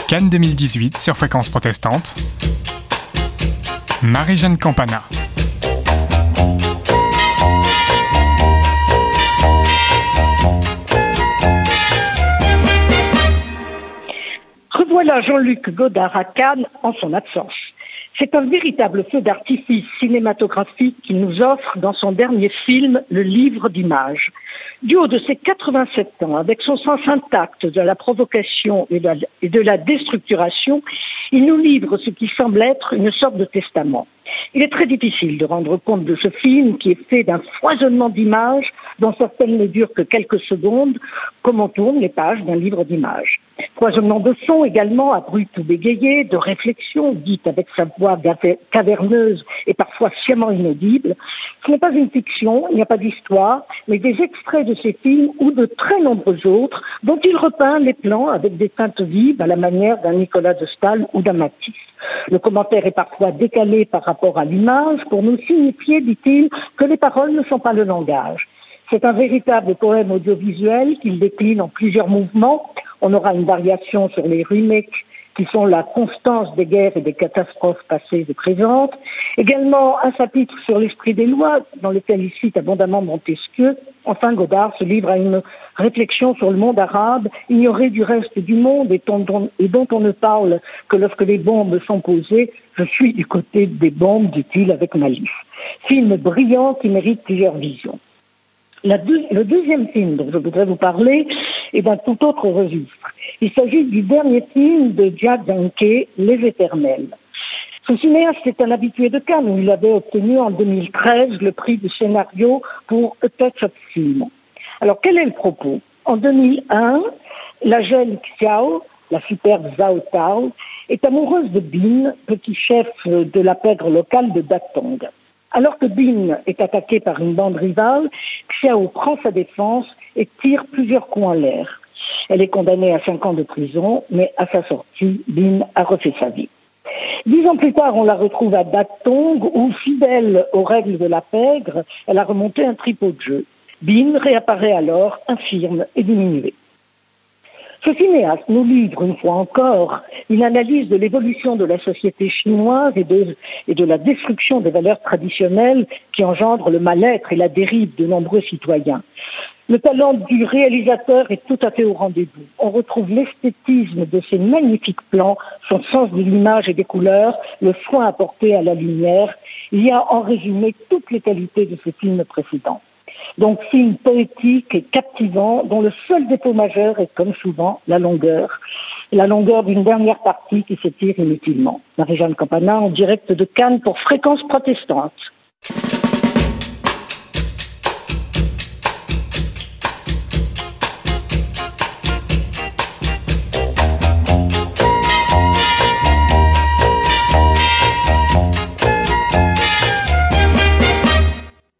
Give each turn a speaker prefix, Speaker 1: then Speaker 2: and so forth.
Speaker 1: Cannes 2018 sur Fréquence Protestante. Marie-Jeanne Campana.
Speaker 2: Revoilà Jean-Luc Godard à Cannes en son absence. C'est un véritable feu d'artifice cinématographique qu'il nous offre dans son dernier film, Le Livre d'images. Du haut de ses 87 ans, avec son sens intact de la provocation et de la déstructuration, il nous livre ce qui semble être une sorte de testament. Il est très difficile de rendre compte de ce film qui est fait d'un foisonnement d'images dont certaines ne durent que quelques secondes, comme on tourne les pages d'un livre d'images. Foisonnement de sons également, abrupt ou bégayé, de réflexions dites avec sa voix caverneuse et parfois sciemment inaudible. Ce n'est pas une fiction, il n'y a pas d'histoire, mais des extraits de ces films ou de très nombreux autres dont il repeint les plans avec des teintes vives à la manière d'un Nicolas de Staël ou d'un Matisse. Le commentaire est parfois décalé par rapport à l'image pour nous signifier, dit-il, que les paroles ne sont pas le langage. C'est un véritable poème audiovisuel qu'il décline en plusieurs mouvements. On aura une variation sur les remakes qui sont la constance des guerres et des catastrophes passées et présentes. Également un chapitre sur l'esprit des lois dans lequel il cite abondamment Montesquieu. Enfin, Godard se livre à une réflexion sur le monde arabe, ignoré du reste du monde et dont on ne parle que lorsque les bombes sont posées. Je suis du côté des bombes, dit-il avec malice. Film brillant qui mérite plusieurs visions. Le deuxième film dont je voudrais vous parler est d'un tout autre registre. Il s'agit du dernier film de Jack Danke, Les Éternels. Ce cinéaste est un habitué de Cannes où il avait obtenu en 2013 le prix du scénario pour A Touch of Film. Alors quel est le propos? En 2001, la jeune Xiao, la superbe Zhao Tao, est amoureuse de Bin, petit chef de la pègre locale de Datong. Alors que Bin est attaqué par une bande rivale, Xiao prend sa défense et tire plusieurs coups en l'air. Elle est condamnée à 5 ans de prison, mais à sa sortie, Bin a refait sa vie. 10 ans plus tard, on la retrouve à Datong, où, fidèle aux règles de la pègre, elle a remonté un tripot de jeu. Bin réapparaît alors, infirme et diminué. Ce cinéaste nous livre, une fois encore, une analyse de l'évolution de la société chinoise et de la destruction des valeurs traditionnelles qui engendrent le mal-être et la dérive de nombreux citoyens. Le talent du réalisateur est tout à fait au rendez-vous. On retrouve l'esthétisme de ces magnifiques plans, son sens de l'image et des couleurs, le soin apporté à la lumière. Il y a en résumé toutes les qualités de ce film précédent. Donc film poétique et captivant dont le seul défaut majeur est comme souvent la longueur. La longueur d'une dernière partie qui s'étire inutilement. Marie-Jeanne Campana en direct de Cannes pour Fréquence Protestante.